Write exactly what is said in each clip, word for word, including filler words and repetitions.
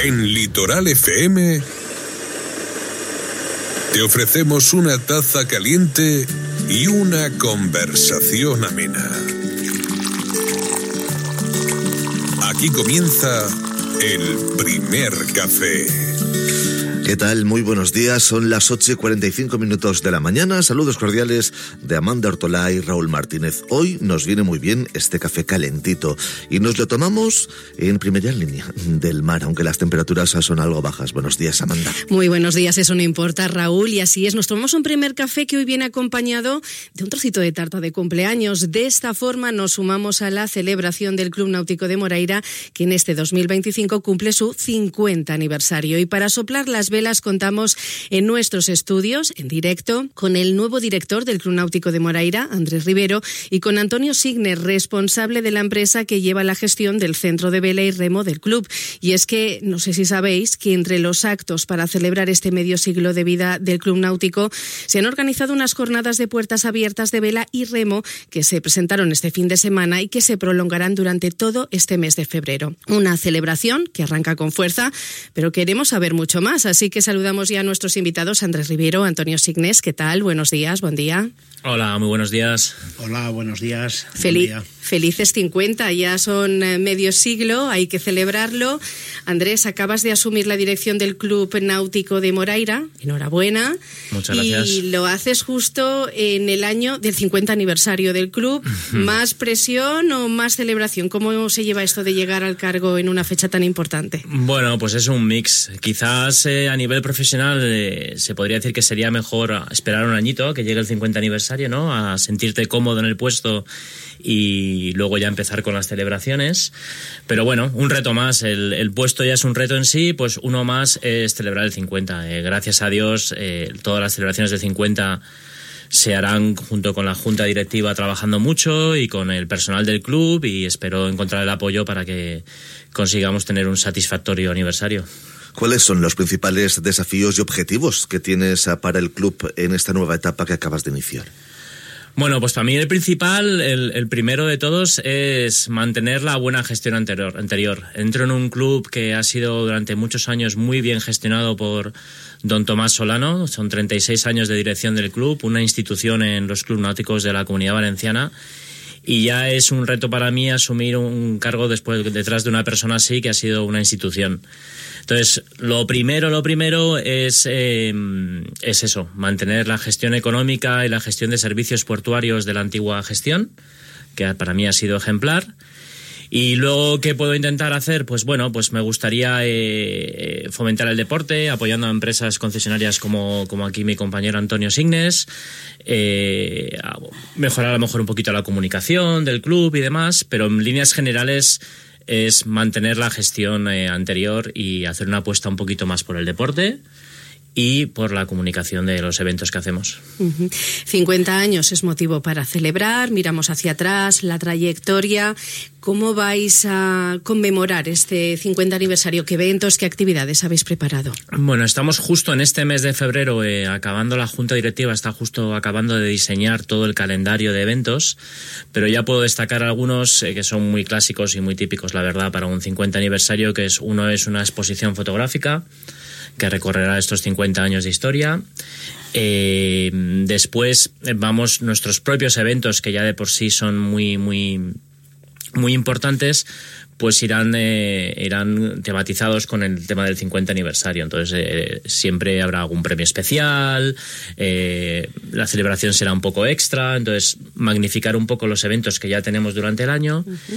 En Litoral F M te ofrecemos una taza caliente y una conversación amena. Aquí comienza el primer café. ¿Qué tal? Muy buenos días, son las ocho y cuarenta y cinco minutos de la mañana. Saludos cordiales de Amanda Ortolá y Raúl Martínez. Hoy nos viene muy bien este café calentito y nos lo tomamos en primera línea del mar, aunque las temperaturas son algo bajas. Buenos días, Amanda. Muy buenos días, eso no importa, Raúl, y así es. Nos tomamos un primer café que hoy viene acompañado de un trocito de tarta de cumpleaños. De esta forma nos sumamos a la celebración del Club Náutico de Moraira, que en este dos mil veinticinco cumple su cincuenta aniversario. Y para soplar las velas contamos en nuestros estudios, en directo, con el nuevo director del Club Náutico de Moraira, Andrés Rivero, y con Antonio Signes, responsable de la empresa que lleva la gestión del centro de vela y remo del club. Y es que, no sé si sabéis, que entre los actos para celebrar este medio siglo de vida del Club Náutico se han organizado unas jornadas de puertas abiertas de vela y remo que se presentaron este fin de semana y que se prolongarán durante todo este mes de febrero. Una celebración que arranca con fuerza, pero queremos saber mucho más, así Así que saludamos ya a nuestros invitados, Andrés Rivero, Antonio Signes. ¿Qué tal? Buenos días, buen día. Hola, muy buenos días. Hola, buenos días. Feliz, buen día. Felices cincuenta, ya son medio siglo, hay que celebrarlo. Andrés, acabas de asumir la dirección del Club Náutico de Moraira, enhorabuena. Muchas gracias. Y lo haces justo en el año del cincuenta aniversario del club. ¿Más presión o más celebración? ¿Cómo se lleva esto de llegar al cargo en una fecha tan importante? Bueno, pues es un mix. Quizás eh, a nivel profesional eh, se podría decir que sería mejor esperar un añito a que llegue el cincuenta aniversario, ¿no? A sentirte cómodo en el puesto y luego ya empezar con las celebraciones. Pero bueno, un reto más. El, el puesto ya es un reto en sí, pues uno más es celebrar el cincuenta. Eh, gracias a Dios, eh, todas las celebraciones del cincuenta se harán junto con la junta directiva trabajando mucho y con el personal del club, y espero encontrar el apoyo para que consigamos tener un satisfactorio aniversario. ¿Cuáles son los principales desafíos y objetivos que tienes para el club en esta nueva etapa que acabas de iniciar? Bueno, pues para mí el principal, el, el primero de todos, es mantener la buena gestión anterior, anterior. Entro en un club que ha sido durante muchos años muy bien gestionado por don Tomás Solano. Son treinta y seis años de dirección del club, una institución en los clubes náuticos de la Comunidad Valenciana. Y ya es un reto para mí asumir un cargo después detrás de una persona así, que ha sido una institución. Entonces, lo primero, lo primero es, eh, es eso, mantener la gestión económica y la gestión de servicios portuarios de la antigua gestión, que para mí ha sido ejemplar. Y luego, ¿qué puedo intentar hacer? Pues bueno, pues me gustaría eh, fomentar el deporte, apoyando a empresas concesionarias como, como aquí mi compañero Antonio Signes, eh, mejorar a lo mejor un poquito la comunicación del club y demás, pero en líneas generales es mantener la gestión eh, anterior y hacer una apuesta un poquito más por el deporte y por la comunicación de los eventos que hacemos. Uh-huh. cincuenta años es motivo para celebrar, miramos hacia atrás, la trayectoria. ¿Cómo vais a conmemorar este cincuenta aniversario? ¿Qué eventos, qué actividades habéis preparado? Bueno, estamos justo en este mes de febrero, eh, acabando la junta directiva, está justo acabando de diseñar todo el calendario de eventos, pero ya puedo destacar algunos eh, que son muy clásicos y muy típicos, la verdad, para un cincuenta aniversario, que es uno es una exposición fotográfica que recorrerá estos cincuenta años de historia. Eh, después vamos nuestros propios eventos, que ya de por sí son muy muy muy importantes, pues irán eh, irán tematizados con el tema del cincuenta aniversario. Entonces eh, siempre habrá algún premio especial, eh, la celebración será un poco extra, entonces magnificar un poco los eventos que ya tenemos durante el año. Uh-huh.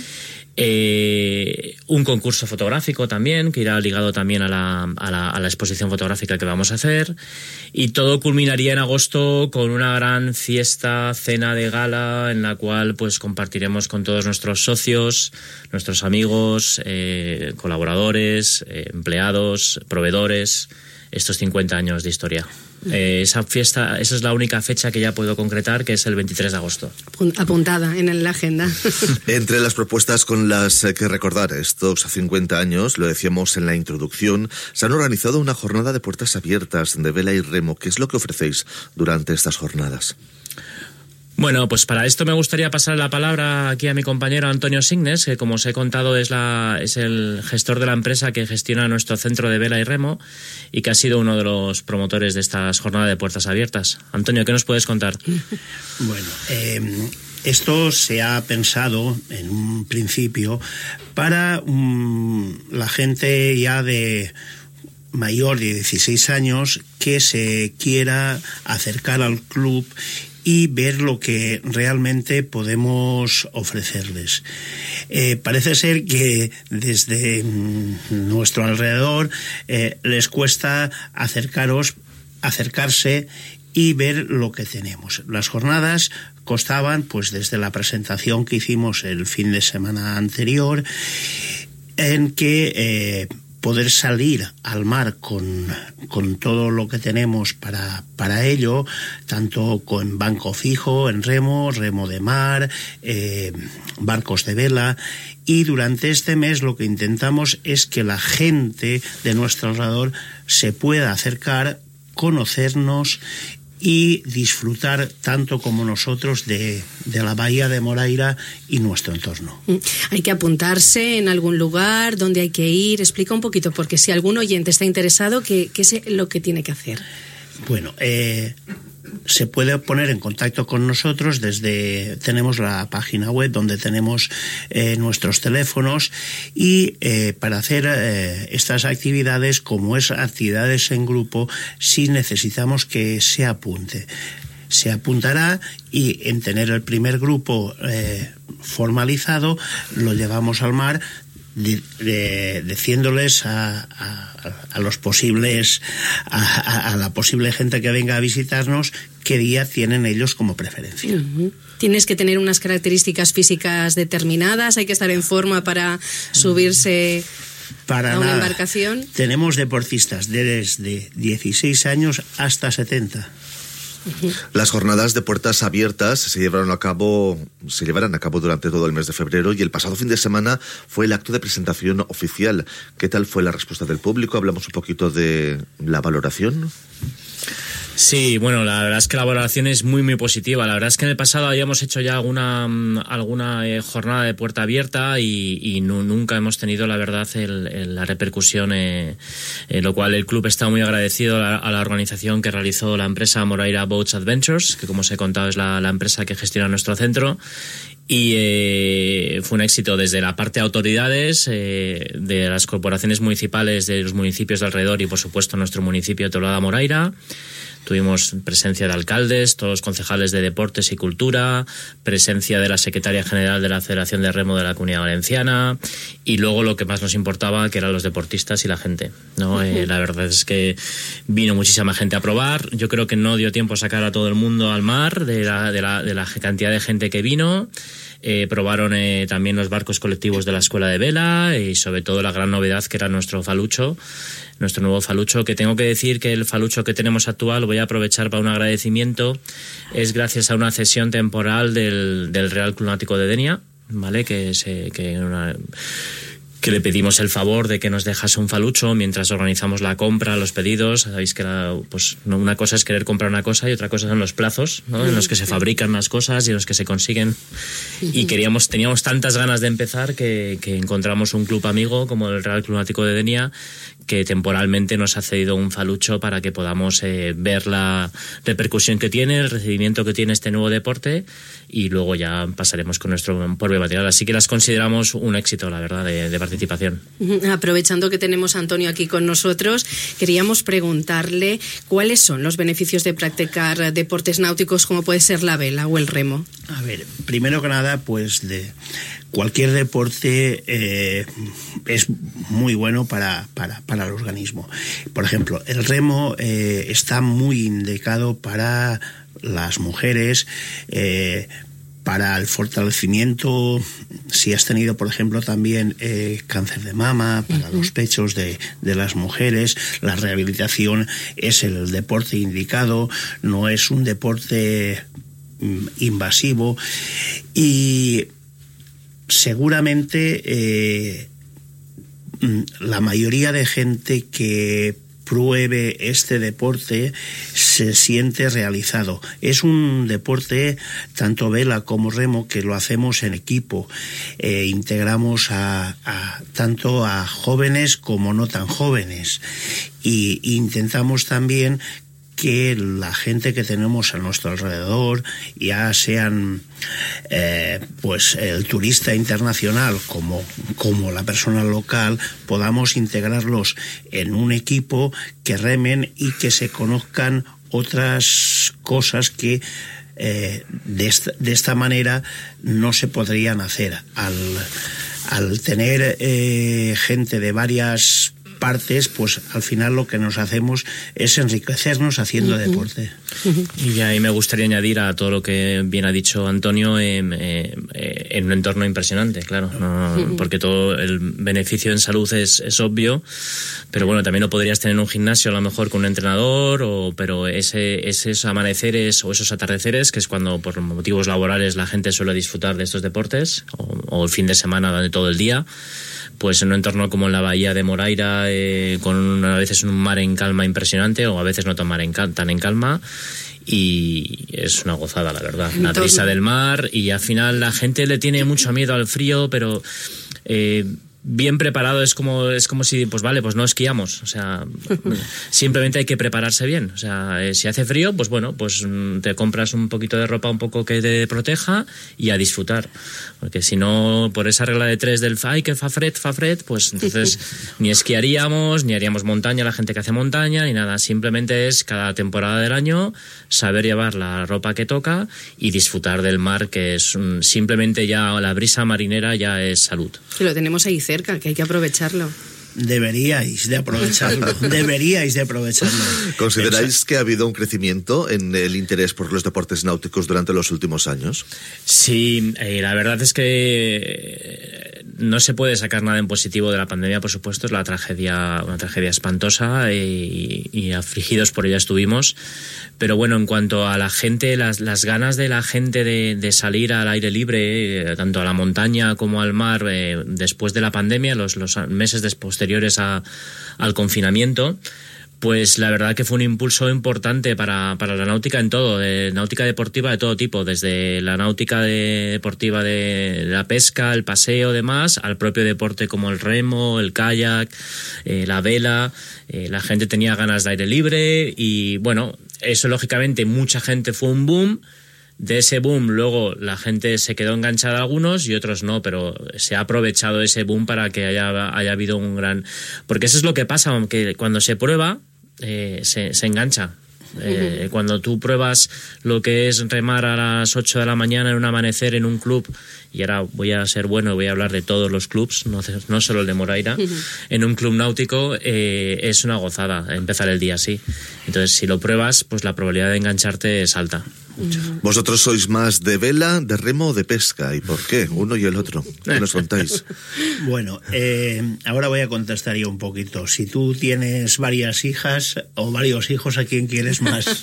Eh, un concurso fotográfico también, que irá ligado también a la, a, la, a la exposición fotográfica que vamos a hacer, y todo culminaría en agosto con una gran fiesta, cena de gala, en la cual pues compartiremos con todos nuestros socios, nuestros amigos, eh, colaboradores, eh, empleados, proveedores, estos cincuenta años de historia. Eh, esa fiesta, esa es la única fecha que ya puedo concretar, que es el veintitrés de agosto. Apuntada en la agenda. Entre las propuestas con las que recordar estos cincuenta años, lo decíamos en la introducción, se han organizado una jornada de puertas abiertas de vela y remo. ¿Qué es lo que ofrecéis durante estas jornadas? Bueno, pues para esto me gustaría pasar la palabra aquí a mi compañero Antonio Signes, que como os he contado es, la, es el gestor de la empresa que gestiona nuestro centro de vela y remo y que ha sido uno de los promotores de estas jornadas de puertas abiertas. Antonio, ¿qué nos puedes contar? Bueno, eh, esto se ha pensado en un principio para um, la gente ya de mayor de dieciséis años que se quiera acercar al club y ver lo que realmente podemos ofrecerles. Eh, parece ser que desde mm, nuestro alrededor eh, les cuesta acercaros, acercarse y ver lo que tenemos. Las jornadas costaban, pues desde la presentación que hicimos el fin de semana anterior, en que eh, poder salir al mar con, con todo lo que tenemos para, para ello, tanto con banco fijo, en remo, remo de mar, eh, barcos de vela, y durante este mes lo que intentamos es que la gente de nuestro alrededor se pueda acercar, conocernos y disfrutar tanto como nosotros de, de la bahía de Moraira y nuestro entorno. ¿Hay que apuntarse en algún lugar? ¿Dónde hay que ir? Explica un poquito, porque si algún oyente está interesado, ¿qué, qué es lo que tiene que hacer? Bueno, eh, se puede poner en contacto con nosotros desde, tenemos la página web donde tenemos eh, nuestros teléfonos y eh, para hacer eh, estas actividades, como es actividades en grupo, sí necesitamos que se apunte. Se apuntará y en tener el primer grupo eh, formalizado lo llevamos al mar, De, de, diciéndoles a, a, a los posibles a, a, a la posible gente que venga a visitarnos qué día tienen ellos como preferencia. Uh-huh. Tienes que tener unas características físicas determinadas, hay que estar en forma para subirse para a una nada. embarcación. Tenemos deportistas desde dieciséis años hasta setenta. Las jornadas de puertas abiertas se llevaron a cabo, se llevarán a cabo durante todo el mes de febrero y el pasado fin de semana fue el acto de presentación oficial. ¿Qué tal fue la respuesta del público? Hablamos un poquito de la valoración. Sí, bueno, la verdad es que la valoración es muy, muy positiva. La verdad es que en el pasado habíamos hecho ya alguna alguna eh, jornada de puerta abierta y, y no, nunca hemos tenido, la verdad, el, el, la repercusión, eh, eh, lo cual el club está muy agradecido a la, a la organización que realizó la empresa Moraira Boats Adventures, que como os he contado es la, la empresa que gestiona nuestro centro. Y eh, fue un éxito desde la parte de autoridades, eh, de las corporaciones municipales de los municipios de alrededor y, por supuesto, nuestro municipio de Tolada Moraira. Tuvimos presencia de alcaldes, todos los concejales de Deportes y Cultura, presencia de la secretaria general de la Federación de Remo de la Comunidad Valenciana y luego lo que más nos importaba, que eran los deportistas y la gente, ¿no? Eh, la verdad es que vino muchísima gente a probar. Yo creo que no dio tiempo a sacar a todo el mundo al mar de la, de la, de la cantidad de gente que vino. Eh, probaron eh, también los barcos colectivos de la Escuela de Vela y sobre todo la gran novedad que era nuestro falucho, nuestro nuevo falucho, que tengo que decir que el falucho que tenemos actual, voy a aprovechar para un agradecimiento, es gracias a una cesión temporal del, del Real Club Náutico de Denia, ¿vale? Que, se, que una... que le pedimos el favor de que nos dejase un falucho mientras organizamos la compra, los pedidos. Sabéis que la, pues, una cosa es querer comprar una cosa y otra cosa son los plazos, ¿no? En los que se fabrican las cosas y en los que se consiguen. Y queríamos, teníamos tantas ganas de empezar que, que encontramos un club amigo como el Real Club Náutico de Denia, que temporalmente nos ha cedido un falucho para que podamos eh, ver la repercusión que tiene, el recibimiento que tiene este nuevo deporte y luego ya pasaremos con nuestro propio material. Así que las consideramos un éxito, la verdad, de, de participación. Aprovechando que tenemos a Antonio aquí con nosotros, queríamos preguntarle cuáles son los beneficios de practicar deportes náuticos como puede ser la vela o el remo. A ver, primero que nada, pues de cualquier deporte eh, es muy bueno para, para, para el organismo. Por ejemplo, el remo eh, está muy indicado para las mujeres, eh, para el fortalecimiento, si has tenido, por ejemplo, también eh, cáncer de mama, para uh-huh. los pechos de, de las mujeres, la rehabilitación es el deporte indicado, no es un deporte mm, invasivo y seguramente eh, la mayoría de gente que pruebe este deporte se siente realizado. Es un deporte, tanto vela como remo, que lo hacemos en equipo. Eh, integramos a, a tanto a jóvenes como no tan jóvenes. Y intentamos también que la gente que tenemos a nuestro alrededor, ya sean eh, pues el turista internacional como, como la persona local, podamos integrarlos en un equipo, que remen y que se conozcan otras cosas que eh, de, esta, de esta manera no se podrían hacer. Al, al tener eh, gente de varias partes, pues al final lo que nos hacemos es enriquecernos haciendo uh-huh. deporte. Uh-huh. Y ahí me gustaría añadir a todo lo que bien ha dicho Antonio, eh, eh, eh, en un entorno impresionante, claro, no, uh-huh. porque todo el beneficio en salud es, es obvio, pero bueno, también lo podrías tener en un gimnasio a lo mejor con un entrenador, o, pero ese, esos amaneceres o esos atardeceres, que es cuando por motivos laborales la gente suele disfrutar de estos deportes, o, o el fin de semana de todo el día, pues en un entorno como en la bahía de Moraira, eh, con un, a veces un mar en calma impresionante, o a veces no tan, mar en, tan en calma, y es una gozada, la verdad. La brisa del mar, y al final la gente le tiene mucho miedo al frío, pero eh, bien preparado es como es como si, pues vale, pues no esquiamos, o sea, simplemente hay que prepararse bien, o sea, eh, si hace frío, pues bueno, pues te compras un poquito de ropa un poco que te proteja y a disfrutar, porque si no, por esa regla de tres del ay, que fa fred, fa fred, pues entonces ni esquiaríamos, ni haríamos montaña, la gente que hace montaña, ni nada, simplemente es cada temporada del año saber llevar la ropa que toca y disfrutar del mar, que es um, simplemente ya la brisa marinera ya es salud. Que lo tenemos ahí cerca, que hay que aprovecharlo. Deberíais de aprovecharlo, deberíais de aprovecharlo. ¿Consideráis que ha habido un crecimiento en el interés por los deportes náuticos durante los últimos años? Sí, eh, la verdad es que no se puede sacar nada en positivo de la pandemia, por supuesto, es la tragedia, una tragedia espantosa, y, y afligidos por ella estuvimos. Pero bueno, en cuanto a la gente, las, las ganas de la gente de, de salir al aire libre, eh, tanto a la montaña como al mar, eh, después de la pandemia, los, los meses posteriores a, al confinamiento, pues la verdad que fue un impulso importante para, para la náutica en todo, de náutica deportiva de todo tipo, desde la náutica de, deportiva de la pesca, el paseo, demás, al propio deporte como el remo, el kayak, eh, la vela. Eh, la gente tenía ganas de aire libre y bueno, eso lógicamente mucha gente fue un boom. De ese boom luego la gente se quedó enganchada, algunos y otros no, pero se ha aprovechado ese boom para que haya, haya habido un gran... Porque eso es lo que pasa, aunque cuando se prueba eh, se, se engancha. Eh, uh-huh. Cuando tú pruebas lo que es remar a las ocho de la mañana en un amanecer en un club, y ahora voy a ser bueno y voy a hablar de todos los clubs, no, no solo el de Moraira, uh-huh. en un club náutico eh, es una gozada empezar el día así. Entonces si lo pruebas, pues la probabilidad de engancharte es alta. Uh-huh. ¿Vosotros sois más de vela, de remo o de pesca? ¿Y por qué? Uno y el otro. ¿Qué nos contáis? Bueno, eh, ahora voy a contestar yo un poquito. Si tú tienes varias hijas o varios hijos, ¿a quién quieres más?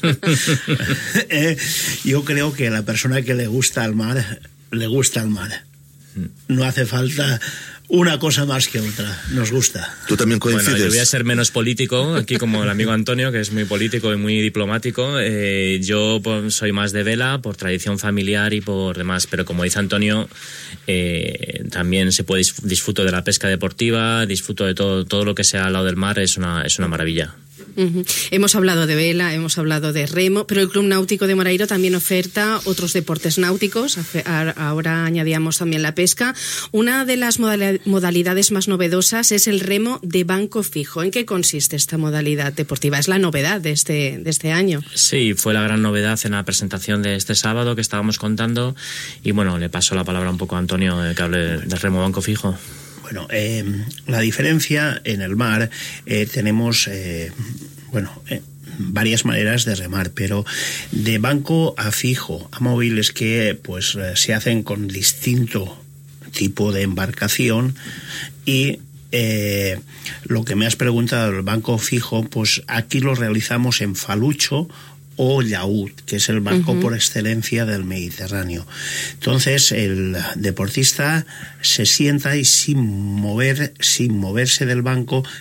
eh, yo creo que a la persona que le gusta el mar, le gusta el mar. No hace falta una cosa más que otra, nos gusta. ¿Tú también coincides? Bueno, yo voy a ser menos político, aquí como el amigo Antonio, que es muy político y muy diplomático. Eh, yo pues, soy más de vela, por tradición familiar y por demás, pero como dice Antonio, eh, también se puede disfruto de la pesca deportiva, disfruto de todo, todo lo que sea al lado del mar, es una, es una maravilla. Uh-huh. Hemos hablado de vela, hemos hablado de remo, pero el Club Náutico de Moraira también oferta otros deportes náuticos. Ahora añadíamos también la pesca. Una de las modalidades más novedosas es el remo de banco fijo. ¿En qué consiste esta modalidad deportiva? Es la novedad de este, de este año. Sí, fue la gran novedad en la presentación de este sábado que estábamos contando. Y bueno, le paso la palabra un poco a Antonio, que hable del remo banco fijo. Bueno, eh, la diferencia en el mar, eh, tenemos, eh, bueno, eh, varias maneras de remar, pero de banco a fijo, a móvil, es que pues eh, se hacen con distinto tipo de embarcación. Y eh, lo que me has preguntado, el banco fijo, pues aquí lo realizamos en falucho o yaúd, que es el barco uh-huh. por excelencia del Mediterráneo. Entonces el deportista se sienta y sin mover, sin moverse del banco,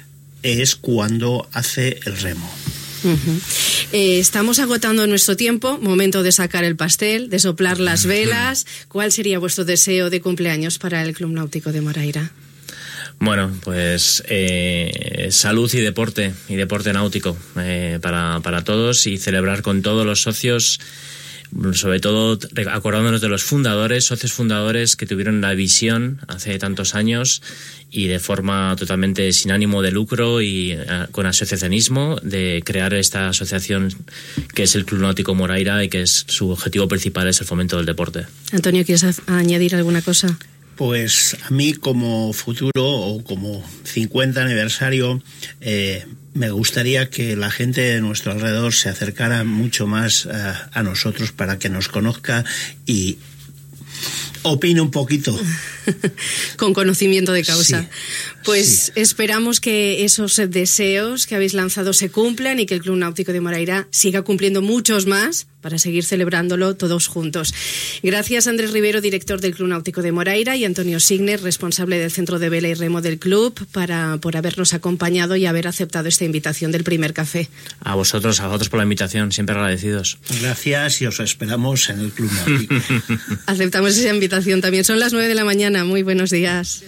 es cuando hace el remo. Uh-huh. Eh, estamos agotando nuestro tiempo, momento de sacar el pastel, de soplar las velas. ¿Cuál sería vuestro deseo de cumpleaños para el Club Náutico de Moraira? Bueno, pues eh, salud y deporte, y deporte náutico eh, para, para todos, y celebrar con todos los socios, sobre todo acordándonos de los fundadores, socios fundadores que tuvieron la visión hace tantos años y de forma totalmente sin ánimo de lucro y uh, con asociacionismo, de crear esta asociación que es el Club Náutico Moraira y que es su objetivo principal es el fomento del deporte. Antonio, ¿quieres a- añadir alguna cosa? Pues a mí, como futuro o como cincuenta aniversario, eh, me gustaría que la gente de nuestro alrededor se acercara mucho más uh, a nosotros para que nos conozca y opine un poquito. Con conocimiento de causa. Sí, pues sí. Esperamos que esos deseos que habéis lanzado se cumplan y que el Club Náutico de Moraira siga cumpliendo muchos más para seguir celebrándolo todos juntos. Gracias, Andrés Rivero, director del Club Náutico de Moraira, y Antonio Signer, responsable del Centro de Vela y Remo del club, para, por habernos acompañado y haber aceptado esta invitación del primer café. A vosotros, a vosotros por la invitación, siempre agradecidos. Gracias y os esperamos en el Club Náutico. Aceptamos esa invitación también. Son las nueve de la mañana. Muy buenos días.